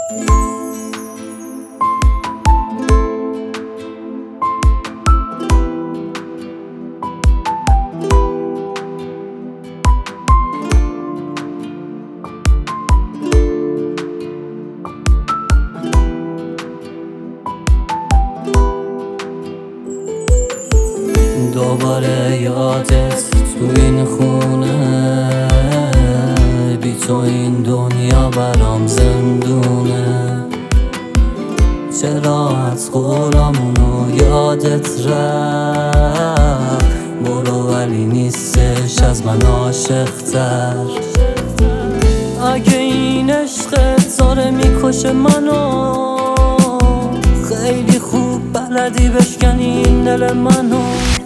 دوباره یادت تو این خونه، بی تو این دنیا برام زندونه. چرا از قولامونو یادت رفت؟ برو ولی نیستش از من عاشق‌تر. اگه این عشقت داره میکشه منو، خیلی خوب بلدی بشکنی این دل منو.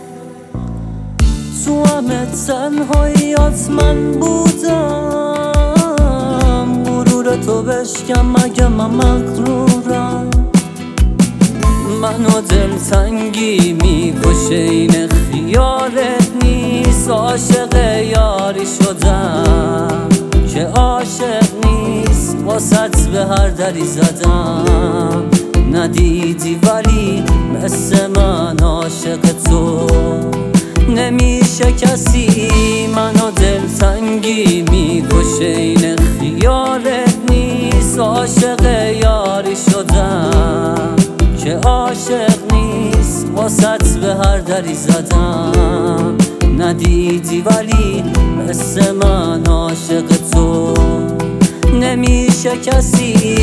تو همه تنهاییات من بودم، غرور تو بشکن مگه من مغرورم. منو دلتنگی میکشه این خیالت نیست. عاشق یاری شدم که عاشق نیست، واسط به هر دری زدم ندیدی، ولی مثل من عاشق تو نمیشه کسی. منو دلتنگی میکشه این خیالت نیست. عاشق یاری شدم که عاشق نیست، واسط به هر دری زدم ندیدی، ولی مثل من عاشق تو نمیشه کسی.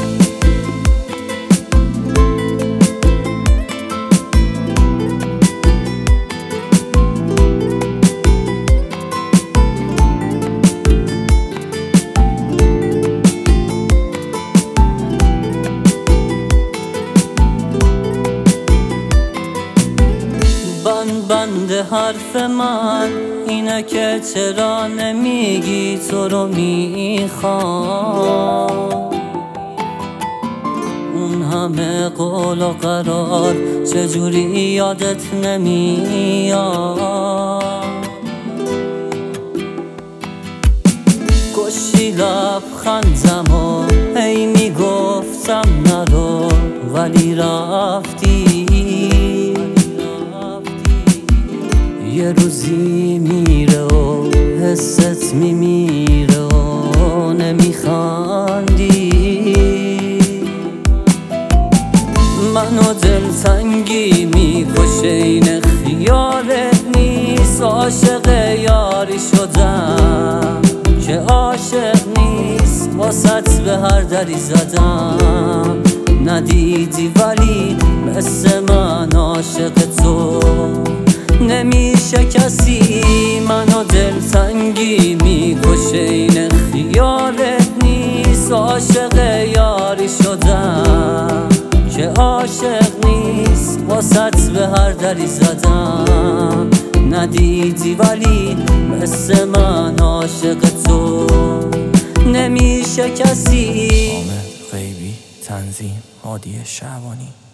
بند حرف من اینه که چرا نمیگی تو رو میخوام. اون همه قول و قرار چجوری یادت نمیاد؟ کشی لبخندم و هی میگفتم نرو، ولی رفتی. یه روزی میره و حست میمیره و نمیخندی. منو دلتنگی میکشه این خیالت نیست. عاشق یاری شدم که عاشق نیست، واسط به هر دری زدم ندیدی، ولی مثل من عاشق تو نمیشه کسی. منو دلتنگی میکشه این خیالت نیست. عاشق یاری شدم که عاشق نیست، واسط به هر دری زدم ندیدی، ولی مثل من عاشق تو نمیشه کسی. عامر غیبی، تنظیم هادی شعبانی.